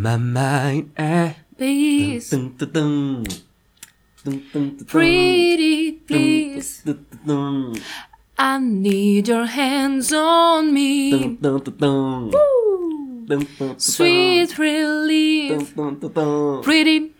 my mind, Please, Tum, tum, tum, tum, tum, tum, pretty tum, please, tum, tum, I need your hands on me. tum, tum, tum, tum. Tum, tum, tum, Sweet tum, relief, tum, tum, tum. pretty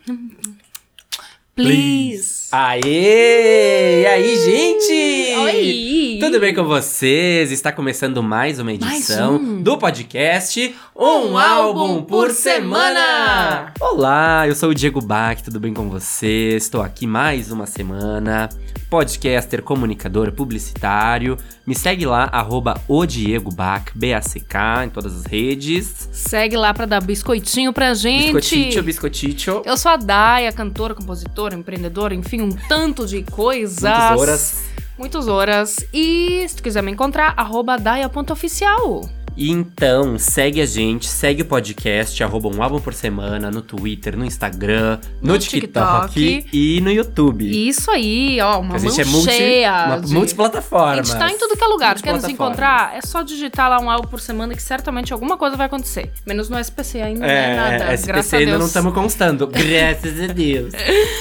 please. Aê! E aí, gente? Oi! Tudo bem com vocês? Está começando mais uma edição do podcast Um Álbum por Semana! Olá, eu sou o Diego Bach, tudo bem com vocês? Estou aqui mais uma semana, podcaster, comunicador, publicitário. Me segue lá, @ODiegoBach, B-A-C-K, em todas as redes. Segue lá pra dar biscoitinho pra gente. Biscoitito. Eu sou a Daya, cantora, compositora, empreendedora, enfim, um tanto de coisas. Muitas horas. E se tu quiser me encontrar, @Daya.oficial. Então, segue a gente, segue o podcast, Um Álbum por Semana, no Twitter, no Instagram, no TikTok e no YouTube. Isso aí, ó, uma A gente mão cheia. multiplataforma. A gente tá em tudo que é lugar. Quer nos encontrar? É só digitar lá Um Álbum por Semana que certamente alguma coisa vai acontecer. Menos no SPC ainda, né? Nada. SPC graças a Deus. ainda não estamos constando. Graças a Deus.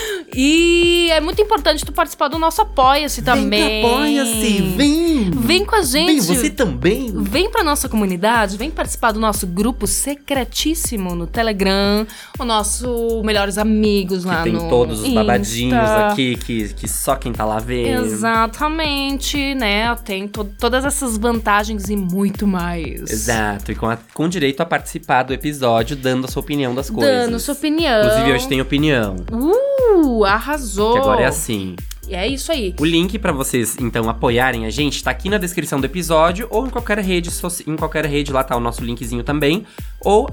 E é muito importante tu participar do nosso Apoia-se também. Apoia-se, vem! Vem com a gente. Vem, você também! Vem pra nossa comunidade, vem participar do nosso grupo secretíssimo no Telegram, o nosso Melhores Amigos lá que no tem todos os Insta. babadinhos aqui, que só quem tá lá vê. Exatamente, né? Tem todas essas vantagens e muito mais. Exato, e com direito a participar do episódio, dando a sua opinião das coisas. Dando sua opinião. Inclusive, hoje tem opinião. Arrasou. Que agora é assim. E é isso aí. O link pra vocês, então, apoiarem a gente tá aqui na descrição do episódio ou em qualquer rede lá tá o nosso linkzinho também. Ou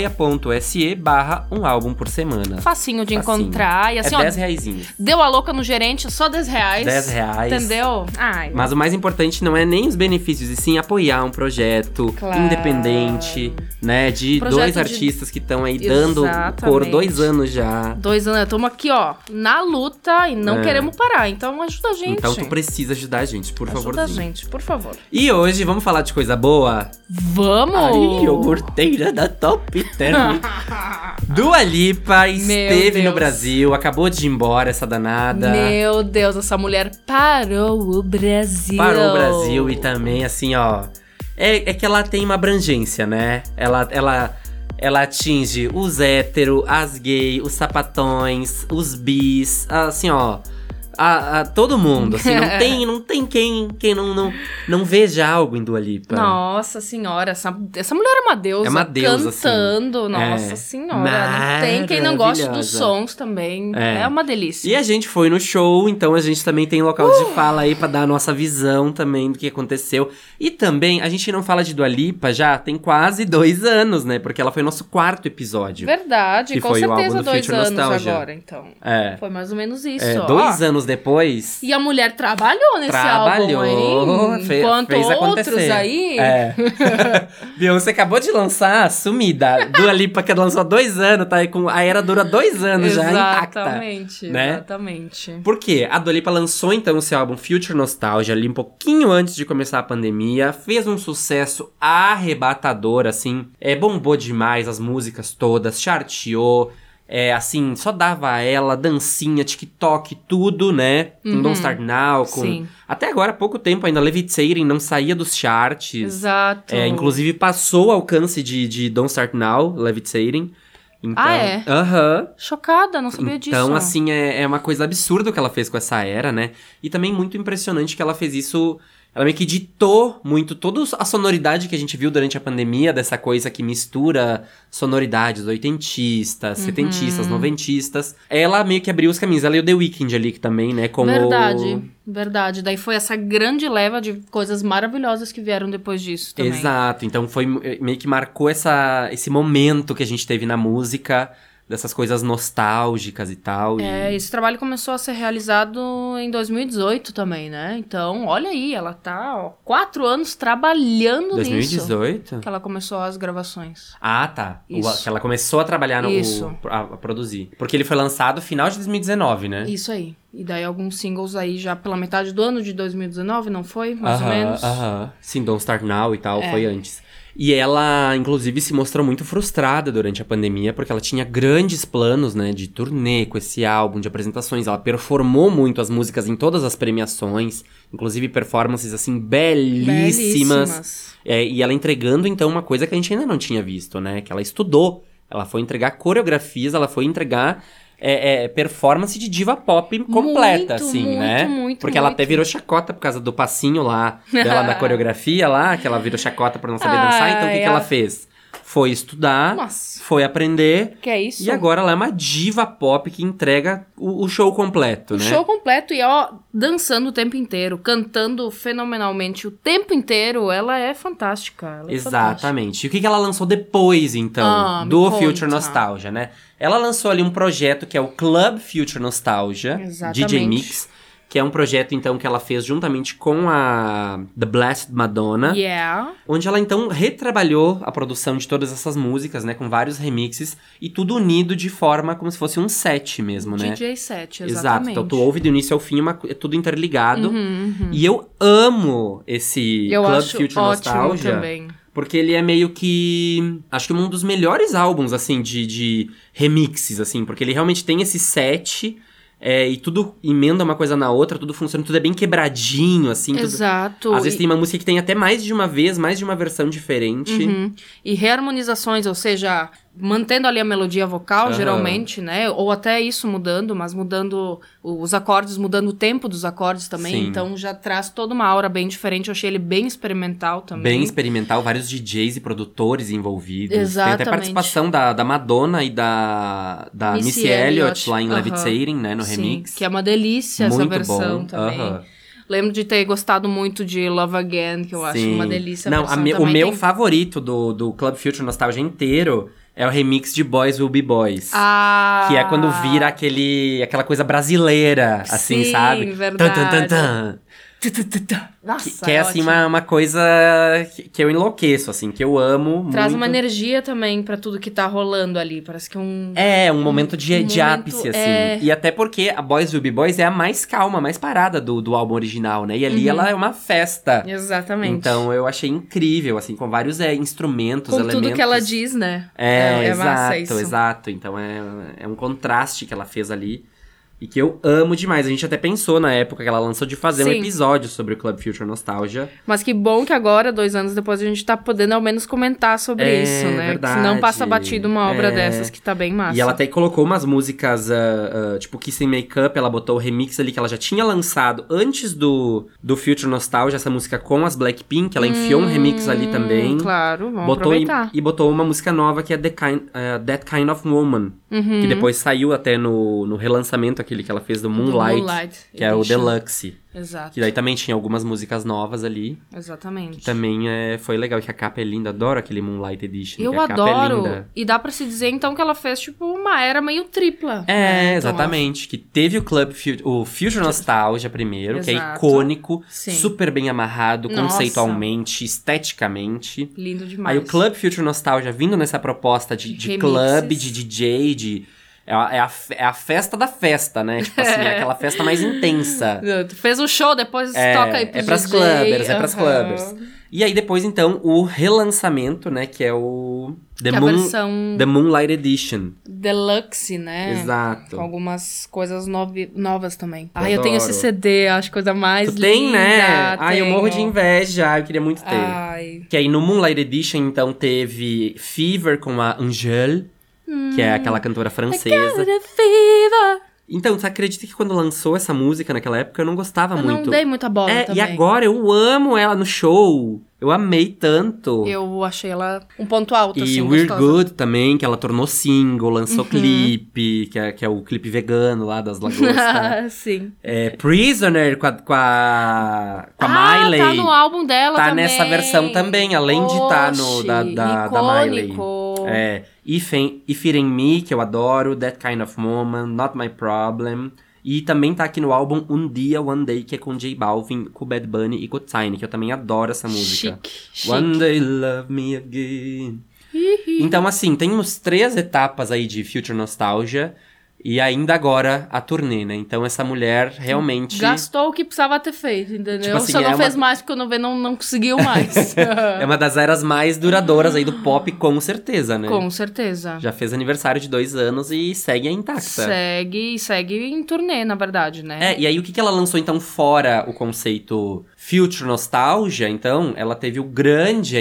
apoia.se/Um Álbum por Semana. Facinho de encontrar. E assim, é 10 reaisinhos. Deu a louca no gerente, só 10 reais. 10 reais. Entendeu? Ai. Mas o mais importante não é nem os benefícios, e sim apoiar um projeto independente, né? De dois artistas que estão aí dando cor 2 anos já. 2 anos. Estamos aqui, ó, na luta e não queremos parar. Então ajuda a gente. Então tu precisa ajudar a gente, por favor. Ajuda a gente, por favor. E hoje, vamos falar de coisa boa? Vamos! Ai, iogurteira da Top Term. Dua Lipa esteve no Brasil, acabou de ir embora essa danada. Meu Deus, essa mulher parou o Brasil. Parou o Brasil e também, assim, ó... É que ela tem uma abrangência, né? Ela atinge os héteros, as gays, os sapatões, os bis, assim, ó... A todo mundo, assim, não tem quem não veja algo em Dua Lipa. Nossa senhora, essa mulher é uma deusa. É uma deusa, cantando, assim. Nossa senhora. Não tem quem não goste dos sons também. É uma delícia. E a gente foi no show, então a gente também tem local de fala aí pra dar a nossa visão também do que aconteceu. E também, a gente não fala de Dua Lipa já tem quase 2 anos, né? Porque ela foi nosso 4º episódio. Verdade, que com foi certeza o álbum do 2 Future anos Nostalgia. agora, então. Foi mais ou menos isso. 2 anos depois... E a mulher trabalhou nesse álbum, hein? Enquanto fez outros acontecer. aí... Beyoncé acabou de lançar, sumida. Dua Lipa que lançou há 2 anos, tá aí com... A era dura 2 anos já intacta. Exatamente. Por quê? A Dua Lipa lançou então o seu álbum Future Nostalgia ali um pouquinho antes de começar a pandemia. Fez um sucesso arrebatador, assim. Bombou demais as músicas todas, charteou. Assim, só dava a ela, dancinha, TikTok, tudo, né? Com Don't Start Now, com... Sim. Até agora, há pouco tempo ainda, Levitating não saía dos charts. Exato. Inclusive, passou o alcance de Don't Start Now, Levitating. Então, Chocada, não sabia disso. Então, assim, é uma coisa absurda o que ela fez com essa era, né? E também muito impressionante que ela fez isso... Ela meio que ditou muito toda a sonoridade que a gente viu durante a pandemia, dessa coisa que mistura sonoridades oitentistas, setentistas, noventistas. Ela meio que abriu os caminhos. Ela e o The Weeknd ali que também, né? Como... Verdade. Daí foi essa grande leva de coisas maravilhosas que vieram depois disso também. Exato. Então foi meio que marcou esse momento que a gente teve na música... Dessas coisas nostálgicas e tal. Esse trabalho começou a ser realizado em 2018 também, né? Então, olha aí, ela tá 4 anos trabalhando 2018? nisso. Que ela começou as gravações. Ah, tá. Isso. Que ela começou a trabalhar a produzir. Porque ele foi lançado no final de 2019, né? Isso aí. E daí alguns singles aí já pela metade do ano de 2019, não foi? Mais ou menos. Sim, Don't Start Now e tal, foi antes. E ela, inclusive, se mostrou muito frustrada durante a pandemia, porque ela tinha grandes planos, né, de turnê com esse álbum, de apresentações. Ela performou muito as músicas em todas as premiações, inclusive performances, assim, belíssimas. E ela entregando, então, uma coisa que a gente ainda não tinha visto, né, que ela estudou. Ela foi entregar coreografias, ela foi entregar performance de diva pop completa, né? Porque ela até virou chacota por causa do passinho lá dela da coreografia lá, que ela virou chacota por não saber dançar. Então, o que ela fez? Foi estudar, foi aprender. Que é isso? E agora ela é uma diva pop que entrega o show completo, né? O show completo e, dançando o tempo inteiro, cantando fenomenalmente o tempo inteiro. Ela é fantástica. Exatamente. E o que ela lançou depois, então, do Future Nostalgia, né? Ela lançou ali um projeto que é o Club Future Nostalgia, DJ Mix, que é um projeto, então, que ela fez juntamente com a The Blessed Madonna. Onde ela, então, retrabalhou a produção de todas essas músicas, né? Com vários remixes. E tudo unido de forma como se fosse um set mesmo, né? DJ set, exatamente. Exato. Então, tu ouve do início ao fim, é tudo interligado. E eu amo esse Club Future Nostalgia. Também. Porque ele é meio que... acho que um dos melhores álbuns, assim, de remixes, assim. Porque ele realmente tem esse set... e tudo emenda uma coisa na outra, tudo funciona, tudo é bem quebradinho, assim. Exato. Às vezes tem uma música que tem até mais de uma versão diferente. E reharmonizações, ou seja, mantendo ali a melodia vocal, geralmente, né? Ou até isso mudando, mas mudando os acordes, mudando o tempo dos acordes também. Sim. Então já traz toda uma aura bem diferente. Eu achei ele bem experimental também. Bem experimental, vários DJs e produtores envolvidos. Exatamente. Tem até participação da Madonna e da Missy Elliott lá em Levitating, né? No remix. Que é uma delícia essa versão bom. também. Lembro de ter gostado muito de Love Again, que eu acho uma delícia. Não, o meu favorito do Club Future Nostalgia inteiro é o remix de Boys Will Be Boys. Que é quando vira aquela coisa brasileira, assim, sabe? Verdade. Tan, tan, tan, tan. Nossa, que é assim uma coisa que eu enlouqueço, assim, que eu amo. Traz muito. uma energia também pra tudo que tá rolando ali. Parece que é um... um momento de ápice, assim. E até porque a Boys Will Be Boys é a mais calma, mais parada do álbum original, né? E ali ela é uma festa. Exatamente. Então eu achei incrível, assim, com vários instrumentos, com elementos. Tudo que ela diz, né? Exato. Então é um contraste que ela fez ali. E que eu amo demais. A gente até pensou na época que ela lançou de fazer um episódio sobre o Club Future Nostalgia. Mas que bom que agora, 2 anos depois, a gente tá podendo ao menos comentar sobre isso, né? Verdade. Senão passa batido uma obra dessas que tá bem massa. E ela até colocou umas músicas, tipo Kiss and Make Up, ela botou o remix ali que ela já tinha lançado antes do Future Nostalgia, essa música com as Blackpink, ela enfiou um remix ali também. Claro, vamos aproveitar. E botou uma música nova que é That Kind of Woman, que depois saiu até no relançamento aquele que ela fez do Moonlight que é o Deluxe. Exato. Que daí também tinha algumas músicas novas ali. Exatamente. Que também foi legal, que a capa é linda. Adoro aquele Moonlight Edition. Eu adoro. E dá pra se dizer, então, que ela fez, tipo, uma era meio tripla. Exatamente. Que teve o Future Nostalgia primeiro, que é icônico, super bem amarrado, conceitualmente, esteticamente. Lindo demais. Aí o Club Future Nostalgia vindo nessa proposta de club, de DJ, É a festa da festa, né? Tipo assim, é aquela festa mais intensa. Tu fez um show, depois toca aí pros pras DJ. É pras clubbers. E aí depois, então, o relançamento, né? Que é o The Moonlight Edition. Deluxe, né? Exato. Com algumas coisas novas também. Eu tenho esse CD, acho coisa mais linda. Tem, né? Eu morro de inveja. Eu queria muito ter. Que aí no Moonlight Edition, então, teve Fever com a Angèle. Que é aquela cantora francesa. Então, você acredita que quando lançou essa música naquela época, eu não gostava muito. Eu não dei muita bola também. E agora eu amo ela no show. Eu amei tanto. Eu achei ela um ponto alto, assim, E We're Good também, que ela tornou single, lançou clipe, que é o clipe vegano lá das lagostas. Sim. Prisoner com a Miley. Tá no álbum dela tá também. Tá nessa versão também, além de estar no da Miley. If It Ain't Me, que eu adoro, That Kind of Woman, Not My Problem. E também tá aqui no álbum Um Dia, One Day, que é com J Balvin, com Bad Bunny e com Tiny, que eu também adoro essa música. Chique. One Day Love Me Again. Então, assim, tem uns 3 etapas aí de Future Nostalgia. E ainda agora a turnê, né? Então essa mulher realmente... Gastou o que precisava ter feito, entendeu? Tipo assim, Só não fez mais porque não conseguiu mais. É uma das eras mais duradouras aí do pop, com certeza, né? Com certeza. Já fez aniversário de 2 anos e segue intacta. Segue em turnê, na verdade, né? E aí o que ela lançou então fora o conceito Future Nostalgia? Então, ela teve o grande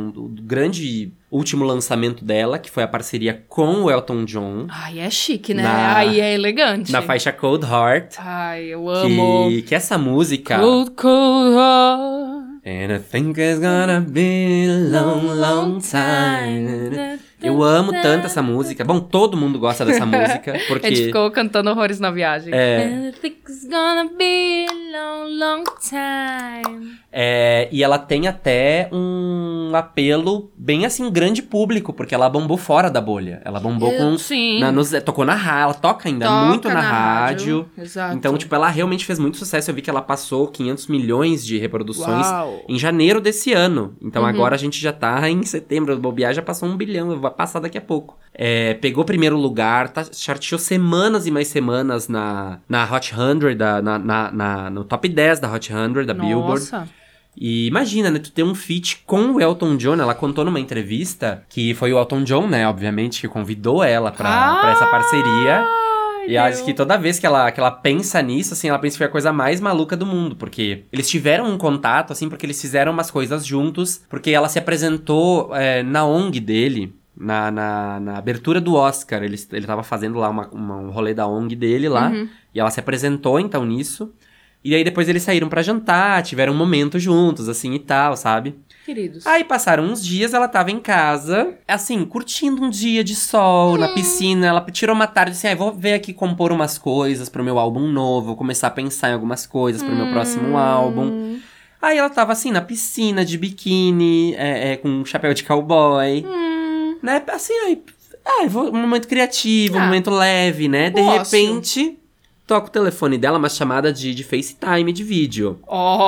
último lançamento dela, que foi a parceria com o Elton John. Ai, é chique, né? Aí é elegante. Na faixa Cold Heart. Ai, eu amo. Que essa música... Cold Heart. And I think it's gonna be a long, long time. Eu amo tanto essa música. Bom, todo mundo gosta dessa música, porque... A gente ficou cantando horrores na viagem. And I think it's gonna be a long, long time. E ela tem até um apelo bem, assim, grande público, porque ela bombou fora da bolha. Ela bombou Sim. Tocou na rádio, ela toca ainda muito na rádio. Exato. Então, tipo, ela realmente fez muito sucesso. Eu vi que ela passou 500 milhões de reproduções em janeiro desse ano. Então, agora a gente já tá em setembro. O bobear já passou 1 bilhão, vai passar daqui a pouco. Pegou primeiro lugar, charteou semanas e mais semanas na Hot 100, no top 10 da Hot 100, da Billboard. Nossa. E imagina, né, tu ter um feat com o Elton John. Ela contou numa entrevista que foi o Elton John, né, obviamente, que convidou ela pra essa parceria. E ela diz que toda vez que ela pensa nisso, assim, ela pensa que foi a coisa mais maluca do mundo. Porque eles tiveram um contato, assim, porque eles fizeram umas coisas juntos. Porque ela se apresentou na ONG dele, na abertura do Oscar. Ele tava fazendo lá um rolê da ONG dele lá. E ela se apresentou, então, nisso. E aí depois eles saíram pra jantar, tiveram um momento juntos, assim, e tal, sabe? Queridos. Aí passaram uns dias, ela tava em casa, assim, curtindo um dia de sol, na piscina. Ela tirou uma tarde, assim, vou ver aqui compor umas coisas pro meu álbum novo, vou começar a pensar em algumas coisas pro meu próximo álbum. Aí ela tava, assim, na piscina, de biquíni, com um chapéu de cowboy, né? Assim, um momento criativo, um momento leve, né? De repente... Toca o telefone dela, uma chamada de FaceTime, de vídeo.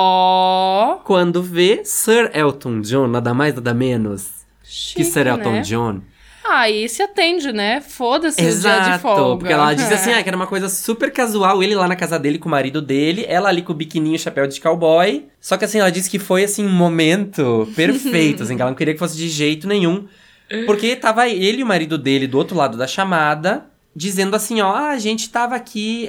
Quando vê Sir Elton John, nada mais, nada menos que Sir Elton John. Aí se atende, né? Foda-se o dia de folga. Porque ela disse assim, que era uma coisa super casual. Ele lá na casa dele com o marido dele, ela ali com o biquininho e chapéu de cowboy. Só que assim, ela disse que foi assim, um momento perfeito, assim, que ela não queria que fosse de jeito nenhum. Porque tava ele e o marido dele do outro lado da chamada... Dizendo assim, a gente tava aqui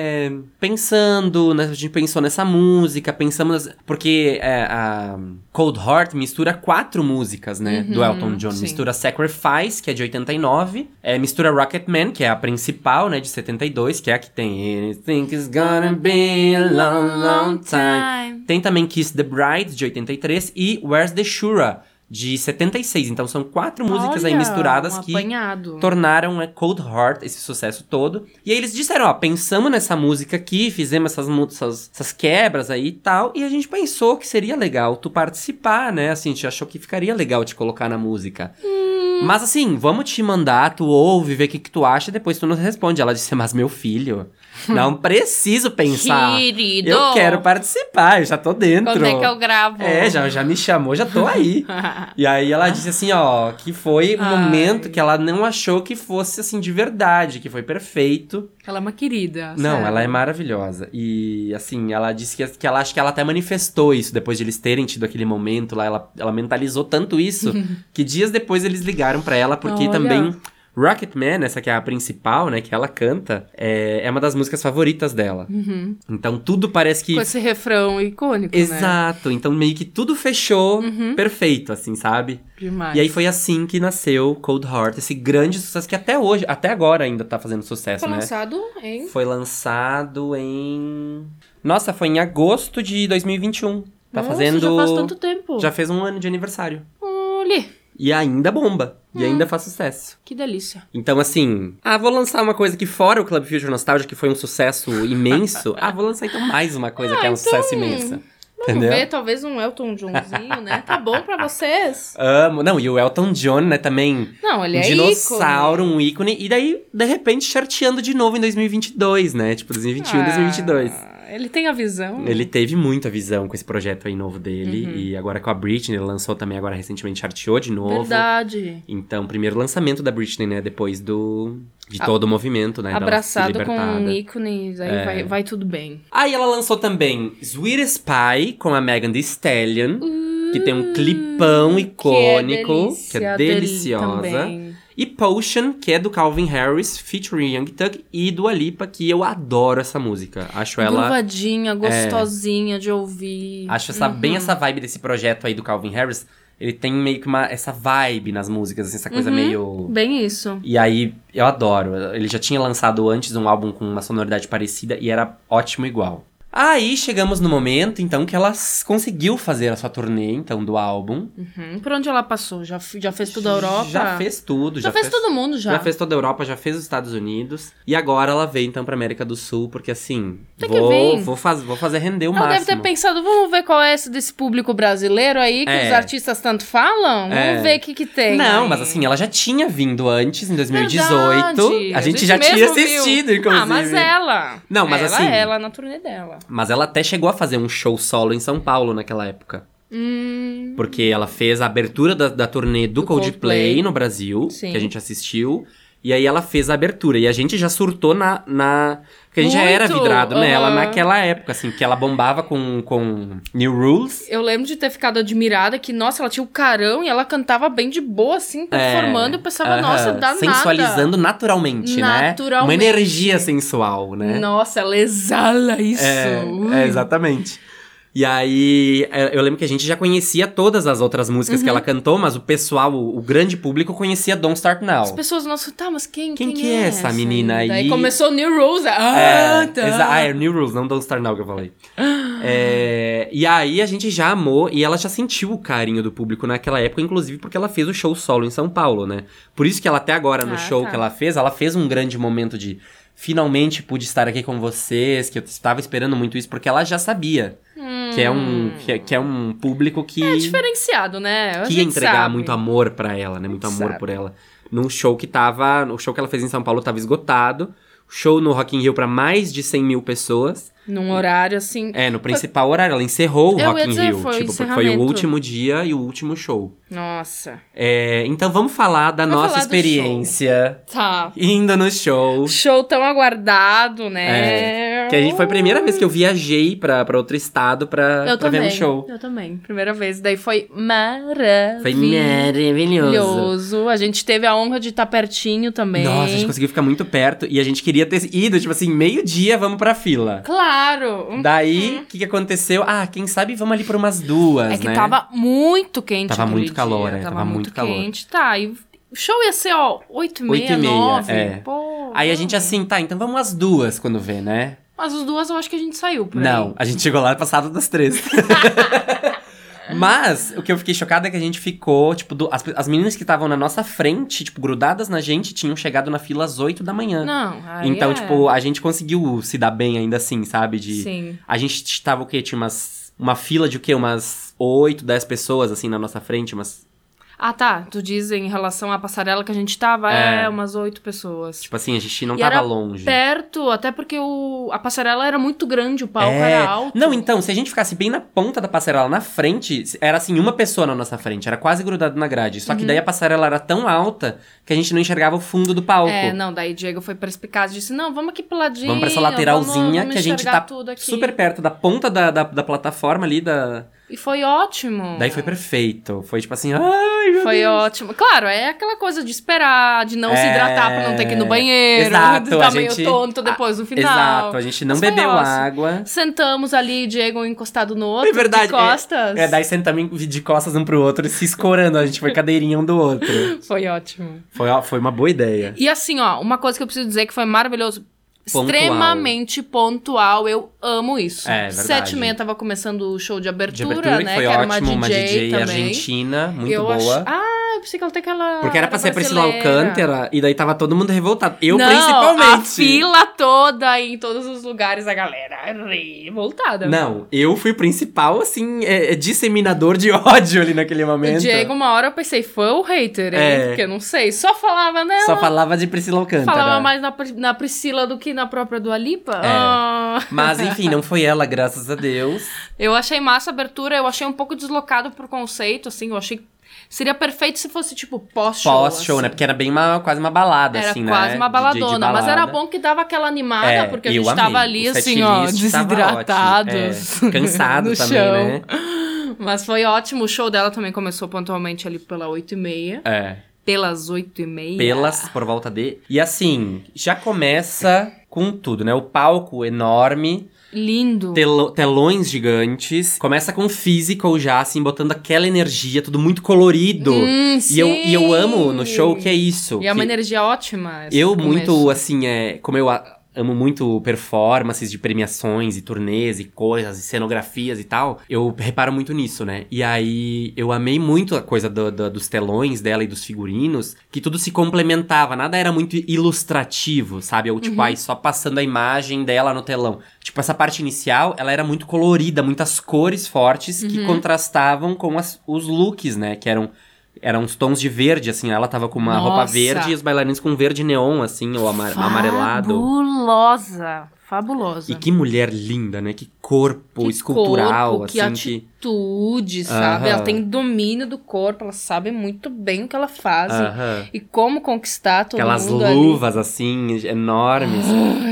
pensando, né, a gente pensou nessa música, pensamos... Porque a Cold Heart mistura 4 músicas, né, do Elton John. Sim. Mistura Sacrifice, que é de 89. Mistura Rocketman, que é a principal, né, de 72, que é a que tem... Anything is gonna be a long, long time. Tem também Kiss the Bride, de 83. E Where's the Shura, de 76. Então são 4 músicas aí misturadas que tornaram Cold Heart esse sucesso todo. E aí eles disseram, pensamos nessa música aqui, fizemos essas quebras aí e tal, e a gente pensou que seria legal tu participar, né? Assim, a gente achou que ficaria legal te colocar na música. Mas assim, vamos te mandar, tu ouve, vê o que tu acha, e depois tu nos responde. Ela disse, mas meu filho, não preciso pensar. Querido. Eu quero participar, eu já tô dentro. Quando é que eu gravo? Já me chamou, já tô aí. E aí ela disse assim, que foi um momento que ela não achou que fosse assim de verdade, que foi perfeito. Ela é uma querida. Não, sério. ela é maravilhosa. E assim, ela disse que ela acha que ela até manifestou isso depois de eles terem tido aquele momento lá. Ela mentalizou tanto isso que dias depois eles ligaram pra ela, porque também Rocketman, essa que é a principal, né, que ela canta, é uma das músicas favoritas dela. Então tudo parece que... Com esse refrão icônico, Exato, então meio que tudo fechou perfeito, assim, sabe? Demais. E aí foi assim que nasceu Cold Heart, esse grande sucesso que até hoje, até agora ainda tá fazendo sucesso, né? Foi lançado em... Nossa, foi em agosto de 2021. Tá fazendo... já faz tanto tempo. Já fez 1 ano de aniversário. Olha. E ainda bomba. E ainda faz sucesso. Que delícia. Então, assim... vou lançar uma coisa que fora o Club Future Nostalgia, que foi um sucesso imenso. Vou lançar então mais uma coisa que é um sucesso imenso. Entendeu? Vamos ver, talvez um Elton Johnzinho, né? Tá bom pra vocês? Amo. Não, e o Elton John, né, também... Não, ele é dinossauro, um ícone. E daí, de repente, charteando de novo em 2022, né? Tipo, 2021 e 2022. Ele tem a visão. Ele teve muita visão com esse projeto aí novo dele. E agora com a Britney, ele lançou também agora recentemente Charteou de novo. Verdade. Então, primeiro lançamento da Britney, né? Depois de todo o movimento, né? Abraçado com ícones, aí vai tudo bem. Aí ela lançou também Sweet Spy com a Megan Thee Stallion. Que tem um clipão icônico. Que é deliciosa. E Potion, que é do Calvin Harris, featuring Young Thug e Dua Lipa, que eu adoro essa música. Acho ela... Gruvadinha, gostosinha de ouvir. Acho bem essa vibe desse projeto aí do Calvin Harris. Ele tem meio que essa vibe nas músicas, assim, essa coisa meio... Bem isso. E aí, eu adoro. Ele já tinha lançado antes um álbum com uma sonoridade parecida e era ótimo igual. Aí, chegamos no momento, então, que ela conseguiu fazer a sua turnê, então, do álbum. Por onde ela passou? Já fez toda a Europa? Já fez tudo. Já fez todo mundo, já. Já fez toda a Europa, já fez os Estados Unidos. E agora ela veio, então, pra América do Sul, porque, assim, vou fazer render o máximo. Ela deve ter pensado, vamos ver qual é esse desse público brasileiro aí, que os artistas tanto falam? Vamos ver o que tem. Não, aí. mas assim, ela já tinha vindo antes, em 2018. Verdade. A gente já tinha assistido, viu. inclusive. Mas ela. Não, mas assim... Ela na turnê dela. Mas ela até chegou a fazer um show solo em São Paulo naquela época. Porque ela fez a abertura da turnê do Coldplay no Brasil, que a gente assistiu. E aí ela fez a abertura. E a gente já surtou porque a gente já era vidrado nela naquela época, assim. Que ela bombava com New Rules. Eu lembro de ter ficado admirada que, nossa, ela tinha o carão e ela cantava bem de boa, assim, performando. Eu pensava, nossa, dá sensualizando nada. naturalmente, né? Uma energia sensual, né? Nossa, ela exala isso. Exatamente. E aí, eu lembro que a gente já conhecia todas as outras músicas que ela cantou, mas o pessoal, o grande público, conhecia Don't Start Now. As pessoas, nossa, mas quem que é essa menina aí? Daí começou New Rules. É New Rules, não Don't Start Now que eu falei. E aí a gente já amou, e ela já sentiu o carinho do público naquela época, inclusive porque ela fez o show solo em São Paulo, né? Por isso que ela até agora, no show que ela fez um grande momento de... Finalmente pude estar aqui com vocês, que eu estava esperando muito isso, porque ela já sabia que é um público que... É diferenciado, né? Que ia entregar muito amor pra ela, né? Muito amor por ela. No show que ela fez em São Paulo tava esgotado. Show no Rock in Rio pra mais de 100 mil pessoas. Num horário, assim... No principal horário. Ela encerrou o Rock in Rio. Porque foi o último dia e o último show. Nossa. Então vamos falar da nossa experiência. Tá. Indo no show. Show tão aguardado, né? Que foi a primeira vez que eu viajei pra outro estado pra ver um show. Eu também. Primeira vez. Daí foi maravilhoso. Foi maravilhoso. A gente teve a honra de estar pertinho também. Nossa, a gente conseguiu ficar muito perto. E a gente queria ter ido, tipo assim, meio-dia, vamos pra fila. Claro. Daí, o que aconteceu? Quem sabe vamos ali por umas 2, né? É que tava muito quente. Tava muito calor, Tava muito quente. Tá, e o show ia ser, 8h30, 9h. Pô, aí a gente assim, então vamos às 2 quando vê, né? Mas as 2 eu acho que a gente saiu por aí. Não, a gente chegou lá passado das 3. Mas, o que eu fiquei chocada é que a gente ficou, tipo, as meninas que estavam na nossa frente, tipo, grudadas na gente, tinham chegado na fila às 8 da manhã. Não, aí então, tipo, a gente conseguiu se dar bem ainda assim, sabe? Sim. A gente tava o quê? Tinha uma fila de o quê? Umas 8, 10 pessoas, assim, na nossa frente, tá. Tu diz em relação à passarela que a gente tava, umas 8 pessoas. Tipo assim, a gente não tava longe. Perto, até porque a passarela era muito grande, o palco era alto. Não, então, se a gente ficasse bem na ponta da passarela, na frente, era assim, uma pessoa na nossa frente, era quase grudado na grade. Só que daí a passarela era tão alta que a gente não enxergava o fundo do palco. Não, daí Diego foi perspicaz e disse, não, vamos aqui pro ladinho. Vamos pra essa lateralzinha vamos que a gente tá super perto da ponta da plataforma ali, E foi ótimo. Daí foi perfeito. Foi tipo assim, ai, meu Foi Deus. ótimo. Claro, é aquela coisa de esperar, de não se hidratar pra não ter que ir no banheiro. Exato, de tá meio tonto depois no final. Exato, a gente não bebeu água. Sentamos ali, Diego encostado no outro, verdade, de costas. Daí sentamos de costas um pro outro e se escorando. A gente foi cadeirinha um do outro. Foi ótimo. Foi uma boa ideia. E assim, uma coisa que eu preciso dizer que foi maravilhoso. Extremamente pontual, eu amo isso. É verdade. 7h30 tava começando o show de abertura, né? Foi que era ótimo, uma DJ também. argentina, muito boa. pensei que ela tem aquela... Porque era pra ser Priscila brasileira. Alcântara, e daí tava todo mundo revoltado. Eu, Não, principalmente. a fila toda em todos os lugares, a galera revoltada. Não, eu fui o principal, assim, disseminador de ódio ali naquele momento. O Diego, uma hora eu pensei, fã ou hater, hein? É. Porque eu não sei, só falava nela. Só falava de Priscila Alcântara. Falava mais na Priscila do que na própria Dua Lipa. Mas, enfim, não foi ela, graças a Deus. Eu achei massa a abertura, eu achei um pouco deslocado pro conceito, assim, eu achei... Seria perfeito se fosse, tipo, pós-show. Pós-show, assim. né? Porque era bem quase uma balada, Era assim, né? quase uma DJ de baladona, mas balada. era bom que dava aquela animada, porque a gente eu tava amei. ali, O assim, setlist ó, tava desidratados. ótimo. Cansado no também, chão. né? Mas foi ótimo, o show dela também começou pontualmente ali pela 8h30. Pelas 8h30. Por volta de... E assim, já começa com tudo, né? O palco enorme. Lindo. Telões gigantes. Começa com physical já, assim, botando aquela energia, tudo muito colorido. Sim. E eu amo no show que é isso. E é uma energia ótima. Eu começo. muito, assim, como eu amo muito performances de premiações e turnês e coisas, e cenografias e tal, eu reparo muito nisso, né? E aí, eu amei muito a coisa dos telões dela e dos figurinos, que tudo se complementava, nada era muito ilustrativo, sabe? Ou tipo, só passando a imagem dela no telão. Tipo, essa parte inicial, ela era muito colorida, muitas cores fortes que contrastavam com os looks, né? Que eram uns tons de verde, assim. Ela tava com uma roupa verde e os bailarinos com verde neon, assim, ou amarelado. Fabulosa. E que mulher linda, né? Que corpo escultural, que assim. atitude, sabe? Ela tem domínio do corpo, ela sabe muito bem o que ela faz. E como conquistar todo aquelas mundo ali. luvas, assim, enormes.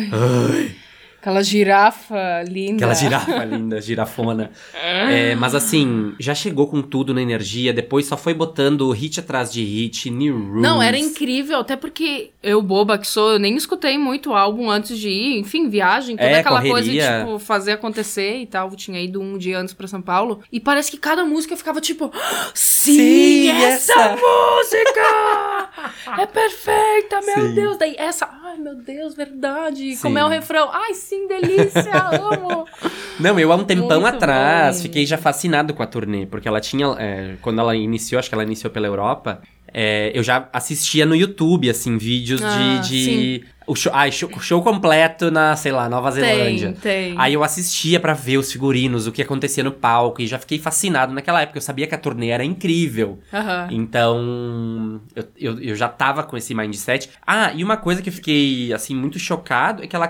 Aquela girafa linda. Aquela girafa linda, girafona. Mas assim, já chegou com tudo na energia, depois só foi botando hit atrás de hit, new rules. Não, era incrível, até porque eu, boba que sou, eu nem escutei muito o álbum antes de ir. Enfim, viagem, toda aquela correria. coisa de, tipo, fazer acontecer e tal. Eu tinha ido um dia antes pra São Paulo. E parece que cada música ficava tipo, sim, essa música! É perfeita, meu Deus! Daí essa, ai meu Deus, verdade. Como é o refrão? Ai, sim, delícia, amo! Não, eu há um tempão Muito atrás bom. fiquei já fascinado com a turnê, porque ela tinha, quando ela iniciou, acho que ela iniciou pela Europa, eu já assistia no YouTube, assim, vídeos de o show completo na, sei lá, Nova Zelândia. Tem. Aí eu assistia pra ver os figurinos, o que acontecia no palco, e já fiquei fascinado naquela época. Eu sabia que a turnê era incrível. Então, eu já tava com esse mindset. E uma coisa que eu fiquei, assim, muito chocado é que ela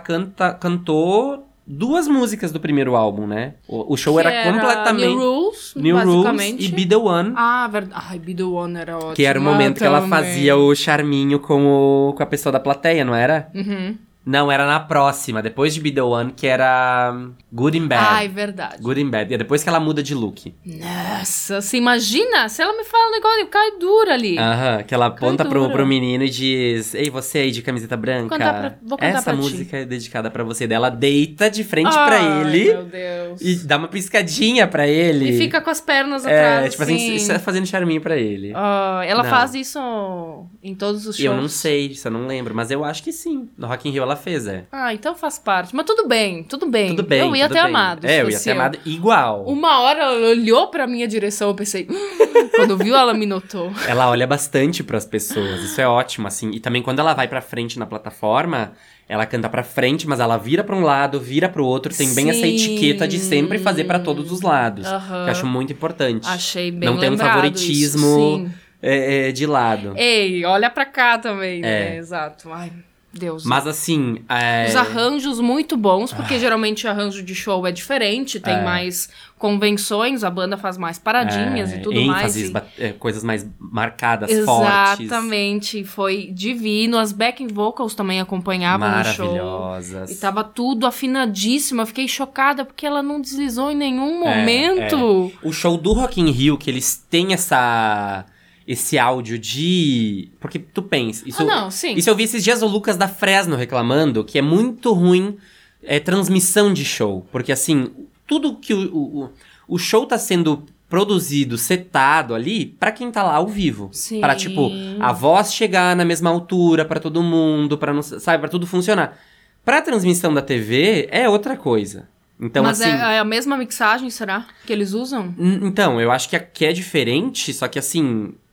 cantou 2 músicas do primeiro álbum, né? O show era completamente... New Rules, e Be The One. Verdade. Ai, Be The One era ótimo. Que era o momento que ela fazia o charminho com a pessoa da plateia, não era? Não, era na próxima, depois de Be The One, que era Good and Bad. Ai, verdade. Good and Bad. E é depois que ela muda de look. Nossa, você imagina? Se ela me fala um negócio, eu caio dura ali. Que ela aponta pro menino e diz: ei, você aí de camiseta branca, vou contar essa pra música é dedicada pra você. Daí ela deita de frente pra ele. Meu Deus. E dá uma piscadinha pra ele. E fica com as pernas atrás, tipo assim, fazendo charminho pra ele. Ela faz isso em todos os shows? Eu não sei, isso eu não lembro, mas eu acho que sim. No Rock in Rio ela fez, então faz parte. Mas tudo bem. Tudo bem. Eu ia ter amado. Eu ia ter amado igual. Uma hora ela olhou pra minha direção, eu pensei... Quando viu, ela me notou. Ela olha bastante pras pessoas, isso é ótimo, assim. E também quando ela vai pra frente na plataforma, ela canta pra frente, mas ela vira pra um lado, vira pro outro. Tem bem essa etiqueta de sempre fazer pra todos os lados. Que eu acho muito importante. Achei bem não tem um favoritismo de lado. Ei, olha pra cá também, né? Exato. Ai... Deus. Mas assim... Os arranjos muito bons, porque geralmente arranjo de show é diferente, tem mais convenções, a banda faz mais paradinhas e tudo ênfases, mais. coisas mais marcadas, fortes. Exatamente, foi divino. As backing vocals também acompanhavam o show. Maravilhosas. E tava tudo afinadíssimo, eu fiquei chocada porque ela não deslizou em nenhum momento. O show do Rock in Rio, que eles têm esse áudio de... Porque tu pensa... Isso eu vi esses dias o Lucas da Fresno reclamando, que é muito ruim transmissão de show. Porque, assim, tudo que o show tá sendo produzido, setado ali, pra quem tá lá ao vivo. Sim. Pra, tipo, a voz chegar na mesma altura pra todo mundo, pra tudo funcionar. Pra transmissão da TV, é outra coisa. Então, mas assim, é a mesma mixagem, será? Que eles usam? Então, eu acho que aqui é diferente, só que, assim...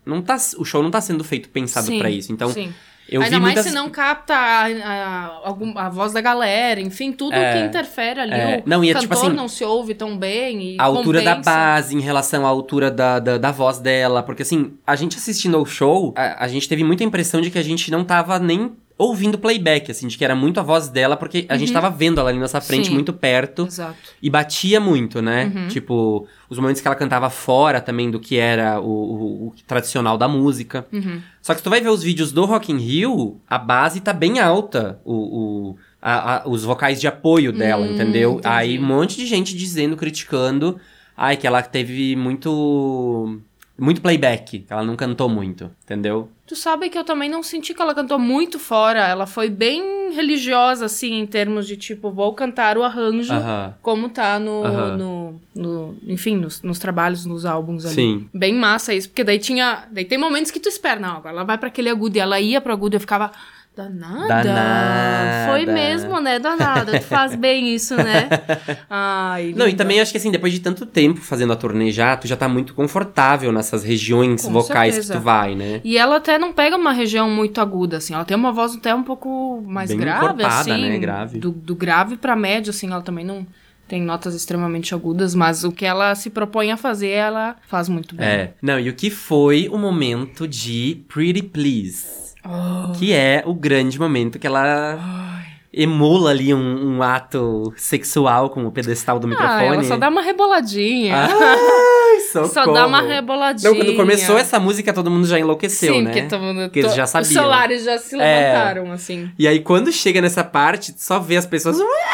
o show não tá sendo feito pensado pra isso. Então, eu ainda vi mais muitas... se não capta a voz da galera, enfim, tudo que interfere ali. O não, e cantor tipo assim, não se ouve tão bem e a altura da compensa. base em relação à altura da voz dela. Porque assim, a gente assistindo ao show, a gente teve muita impressão de que a gente não tava nem ouvindo playback, assim, de que era muito a voz dela, porque a gente tava vendo ela ali na nossa frente, muito perto. Exato. E batia muito, né? Tipo, os momentos que ela cantava fora também do que era o tradicional da música. Só que se tu vai ver os vídeos do Rock in Rio, a base tá bem alta, os vocais de apoio dela, entendeu? Entendi. Aí um monte de gente dizendo, criticando, que ela teve muito playback, ela não cantou muito, entendeu? Tu sabe que eu também não senti que ela cantou muito fora. Ela foi bem religiosa, assim, em termos de, tipo, vou cantar o arranjo como tá enfim, nos trabalhos, nos álbuns ali. Sim. Bem massa isso, porque daí tem momentos que tu espera, não, agora ela vai pra aquele agudo, e ela ia pro agudo e eu ficava... Danada. Foi mesmo, né? Danada. Tu faz bem isso, né? Ai, não, e também acho que assim, depois de tanto tempo fazendo a turnê tu já tá muito confortável nessas regiões vocais que tu vai, né? E ela até não pega uma região muito aguda, assim. Ela tem uma voz até um pouco mais bem grave, encorpada, assim. né? Grave. Do grave pra médio, assim. Ela também não tem notas extremamente agudas, mas o que ela se propõe a fazer, ela faz muito bem. Não, e o que foi o momento de Pretty Please? Que é o grande momento que ela emula ali um ato sexual com o pedestal do microfone. Ela só dá uma reboladinha. Ai, socorro. Só dá uma reboladinha. Não, quando começou essa música, todo mundo já enlouqueceu, sim, né? Porque todo mundo... Porque eles já sabiam. Os celulares já se levantaram, assim. E aí, quando chega nessa parte, só vê as pessoas...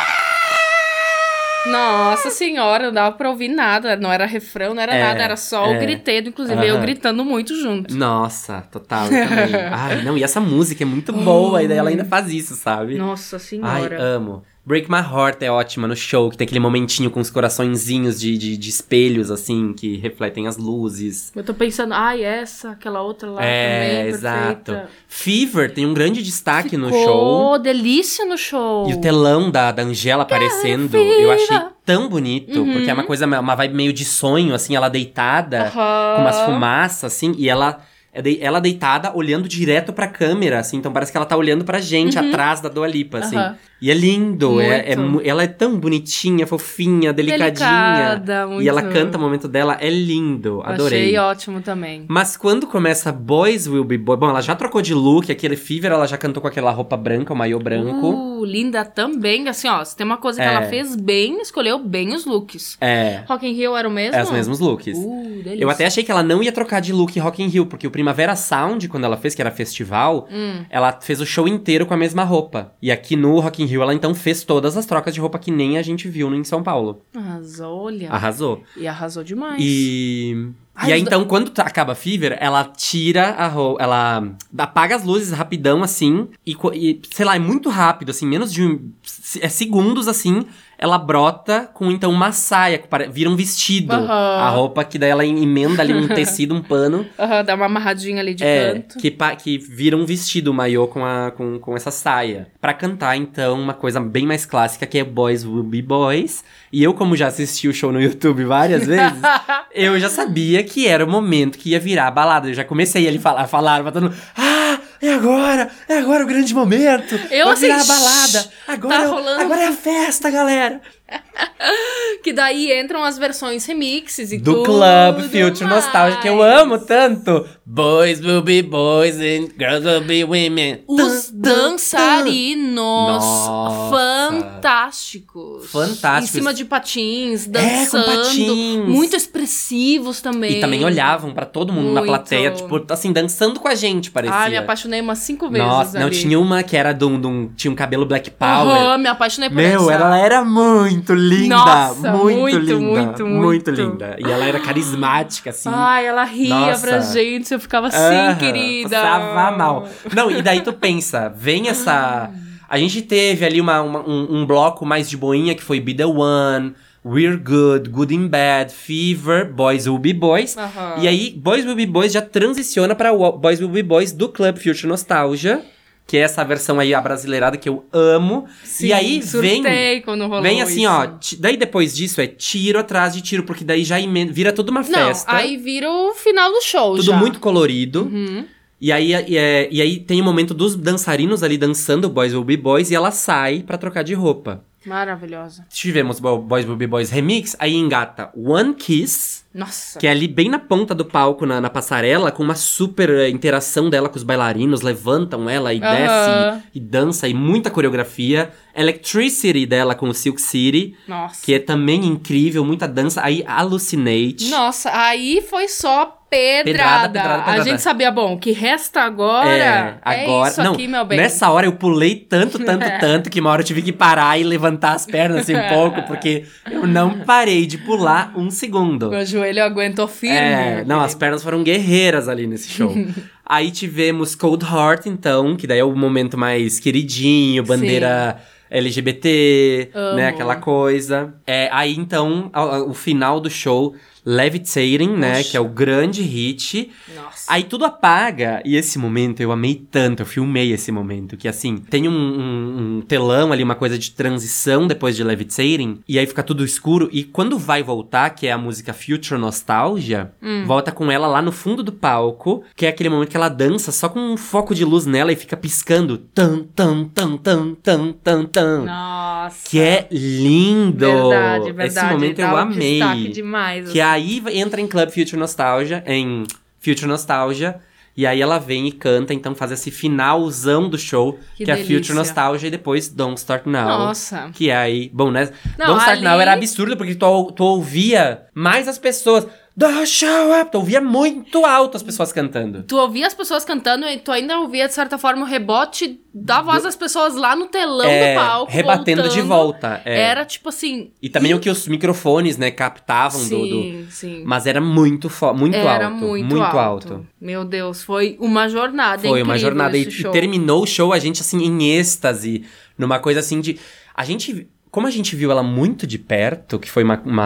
Nossa senhora, não dava pra ouvir nada. Não era refrão, não era nada. Era só o griteiro, inclusive eu gritando muito junto. Nossa, total, eu também. Ai, não, e essa música é muito boa. E daí ela ainda faz isso, sabe? Nossa senhora. Ai, amo. Break My Heart é ótima no show, que tem aquele momentinho com os coraçõezinhos de espelhos, assim, que refletem as luzes. Eu tô pensando, aquela outra lá também, exato. perfeita. Fever tem um grande destaque no show. Ficou delícia no show. E o telão da Angela aparecendo, eu achei tão bonito, porque é uma vibe meio de sonho, assim, ela deitada, com umas fumaças, assim, e ela deitada, olhando direto pra câmera, assim. Então parece que ela tá olhando pra gente, atrás da Dua Lipa, assim. E é lindo. Ela é tão bonitinha, fofinha, delicadinha. Muito. E ela canta o momento dela. É lindo. Adorei. Achei ótimo também. Mas quando começa Boys Will Be Boys... Bom, ela já trocou de look. Aquele Fever, ela já cantou com aquela roupa branca, o maiô branco. Linda também. Assim, ó, se tem uma coisa que ela fez bem, escolheu bem os looks. Rock in Rio era o mesmo? É os mesmos looks. Delícia. Eu até achei que ela não ia trocar de look Rock in Rio, porque o Primavera Sound, quando ela fez, que era festival, ela fez o show inteiro com a mesma roupa. E aqui no Rock in Rio, ela então fez todas as trocas de roupa que nem a gente viu em São Paulo. Arrasou. E arrasou demais. E aí, então, quando acaba Fever, ela tira a roupa, ela apaga as luzes rapidão, assim, e, sei lá, é muito rápido, assim, menos de segundos, assim, ela brota com, então, uma saia, vira um vestido. A roupa, que daí ela emenda ali um tecido, um pano. Dá uma amarradinha ali de canto. Que vira um vestido, um maiô com essa saia. Pra cantar, então, uma coisa bem mais clássica, que é Boys Will Be Boys. E eu, como já assisti o show no YouTube várias vezes, eu já sabia que era o momento que ia virar a balada. Eu já comecei ali a falar, batendo... É agora o grande momento. Vai virar a balada. Agora é a festa, galera. Que daí entram as versões remixes e do tudo. Club Future Nostalgia, que eu amo tanto. Boys will be boys and girls will be women. Os dançarinos fantásticos. Em cima de patins, dançando. Com patins. Muito expressivos também. E também olhavam pra todo mundo na plateia, tipo, assim, dançando com a gente, parecia. Me apaixonei umas 5 vezes. Nossa, não, tinha uma que era tinha um cabelo Black Power. Me apaixonei por essa. Ela era muito linda. Nossa, muito linda. Muito linda. E ela era carismática, assim. Ela ria pra gente. Eu ficava assim, querida. Passava mal. Não, e daí tu pensa, vem essa... A gente teve ali um bloco mais de boinha, que foi Be The One, We're Good, Good in Bad, Fever, Boys Will Be Boys. E aí, Boys Will Be Boys já transiciona pra Boys Will Be Boys do Club Future Nostalgia. que é essa versão aí abrasileirada que eu amo. Sim, e aí quando rolou vem assim, isso. ó, daí depois disso é tiro atrás de tiro, porque daí já vira toda uma festa. Não, aí vira o final do show tudo já. muito colorido. Uhum. E aí tem o momento dos dançarinos ali dançando, Boys Will Be Boys, e ela sai pra trocar de roupa. Maravilhosa. Tivemos Boys Will Be Boys Remix, aí engata One Kiss, Nossa. que é ali bem na ponta do palco, na passarela, com uma super interação dela com os bailarinos, levantam ela e desce e dança, e muita coreografia. Electricity dela com o Silk City, Nossa. que é também incrível, muita dança. Aí Hallucinate. Nossa, aí foi só pedrada. A gente sabia, bom, o que resta agora agora, é isso aqui, meu bem. Nessa hora eu pulei tanto, que uma hora eu tive que parar e levantar as pernas assim um pouco, porque eu não parei de pular um segundo. Meu joelho aguentou firme. Não, as pernas foram guerreiras ali nesse show. Aí tivemos Cold Heart, então, que daí é o momento mais queridinho, bandeira LGBT, né, aquela coisa. Aí, então, o final do show, Levitating, né, que é o grande hit. Nossa. Aí tudo apaga, e esse momento eu amei tanto, eu filmei esse momento, que assim, tem um telão ali, uma coisa de transição depois de Levitating, e aí fica tudo escuro, e quando vai voltar, que é a música Future Nostalgia, volta com ela lá no fundo do palco, que é aquele momento que ela dança só com um foco de luz nela e fica piscando, tan, tan, tan, tan, tan, tan, tan. Nossa. Que é lindo! Verdade. Esse momento eu amei. Destaque demais. Que aí entra em Club Future Nostalgia, e aí ela vem e canta, então faz esse finalzão do show, que é Future Nostalgia, e depois Don't Start Now. Nossa. Que é aí, bom, né? Não, Don't Start ali... Now era absurdo, porque tu ouvia mais as pessoas. Don't show up! Tu ouvia muito alto as pessoas cantando. Tu ouvia as pessoas cantando e tu ainda ouvia, de certa forma, o rebote da voz das pessoas lá no telão do palco. Rebatendo voltando. de volta. Era tipo assim... E também o que os microfones, né, captavam Sim. Mas era muito Era alto. muito alto. Meu Deus, foi uma jornada. Foi uma jornada. E show. terminou o show, a gente, assim, em êxtase. Numa coisa assim de... Como a gente viu ela muito de perto, que foi